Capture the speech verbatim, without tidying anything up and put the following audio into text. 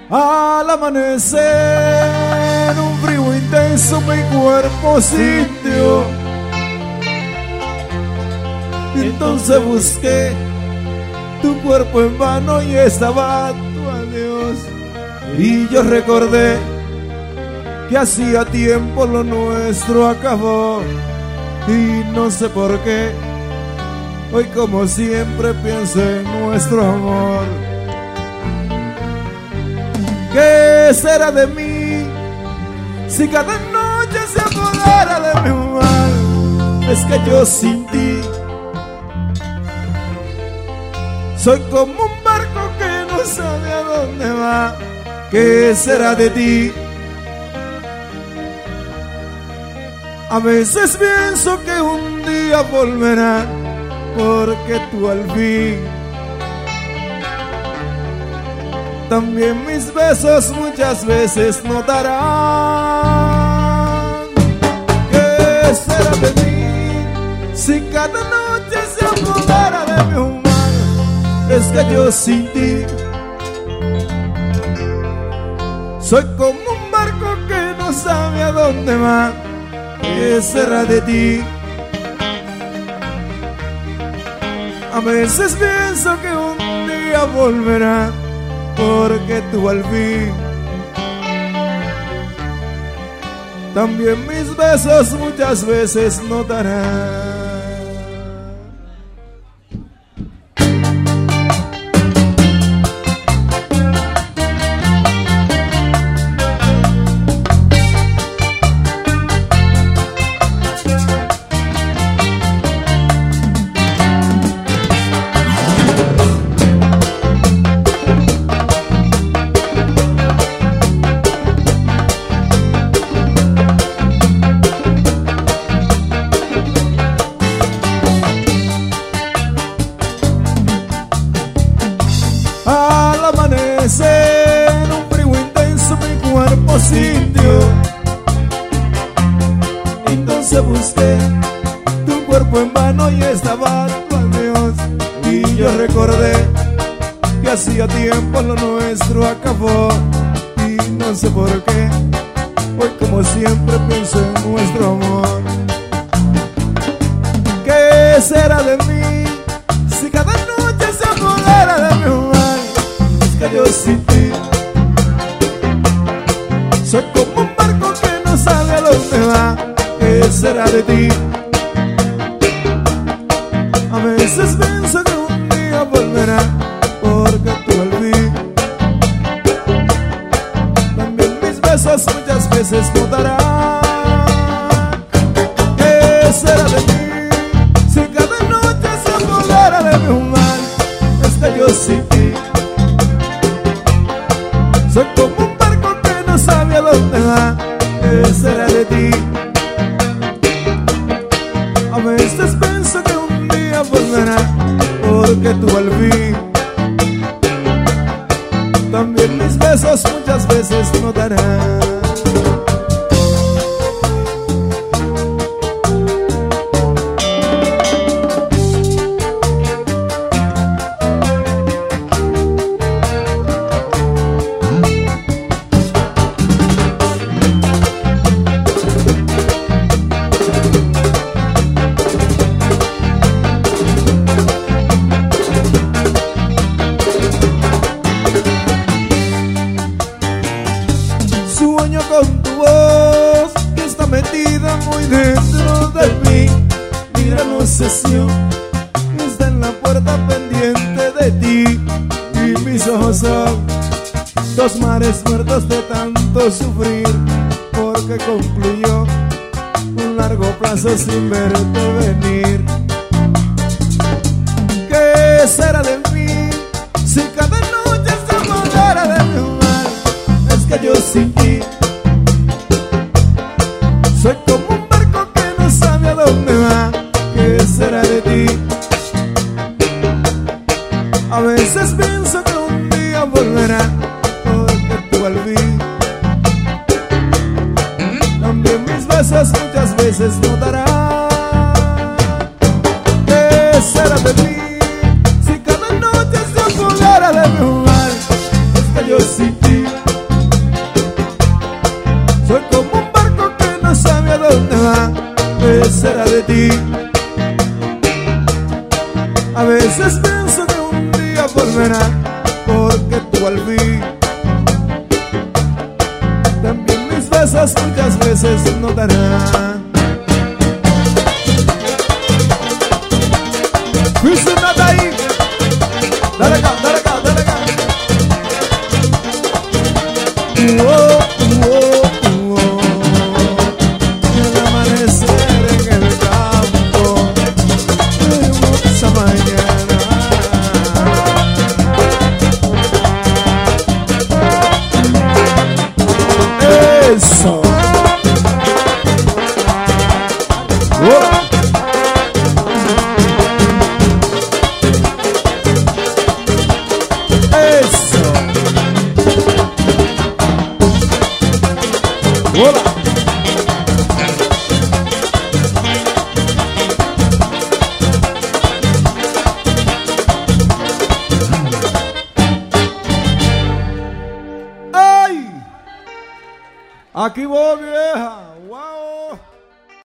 Al amanecer, un frío intenso mi cuerpo sintió. Entonces busqué tu cuerpo en vano y estaba tu adiós. Y yo recordé que hacía tiempo lo nuestro acabó. Y no sé por qué, hoy como siempre pienso en nuestro amor. ¿Qué será de mí si cada noche se apodera de mi mal? Es que yo sin ti soy como un barco que no sabe a dónde va. ¿Qué será de ti? A veces pienso que un día volverá, porque tú al fin también mis besos muchas veces notarán. ¿Qué será de mí si cada noche se apodera de mi humano? Es que yo sin ti soy como un barco que no sabe a dónde va. ¿Qué será de ti? A veces pienso que un día volverá, porque tú al fin también mis besos muchas veces notarán. Al amanecer, un frío intenso mi cuerpo sintió. Entonces busqué tu cuerpo en vano y estaba tu adiós. Y yo recordé que hacía tiempo lo nuestro acabó. Y no sé por qué, hoy como siempre pienso en nuestro amor. ¿Qué será de mí si cada noche se apodera de mi amor? Yo sin ti soy como un barco que no sabe a dónde va. ¿Qué será de ti? A veces pienso que un día volverá, porque tú al fin también mis besos muchas veces notarán. ¿Qué será de mí si cada noche se apodera de mi mal? Es que yo sin ti soy como un barco que no sabe a dónde va. ¿Qué será de ti? A veces pienso que un día volverá, porque tú al fin también mis besos muchas veces notarán. Sueño con tu voz que está metida muy dentro de mí. Mira, no sé si está en la puerta pendiente de ti. Y mis ojos son dos mares muertos de tanto sufrir, porque concluyó un largo plazo sin verte venir. ¿Qué será de mí si cada noche se apodera de mi mal? Es que yo sin ti soy como un barco que no sabe a dónde va. ¿Qué será de ti? A veces pienso que un día volverá, porque tú al fin también mis besos muchas veces notarán. ¿Qué será de mí si cada noche se apodera de mi hogar? Es que yo sin ti llego al fin. También mis besos muchas veces no darán. Fuiste nada ahí. Dale acá, dale acá, dale acá. Oh, oh, oh. El amanecer en el campo, hermosa mañana. Eso. Oh. Hola. ¡Ay! Aquí voy, vieja.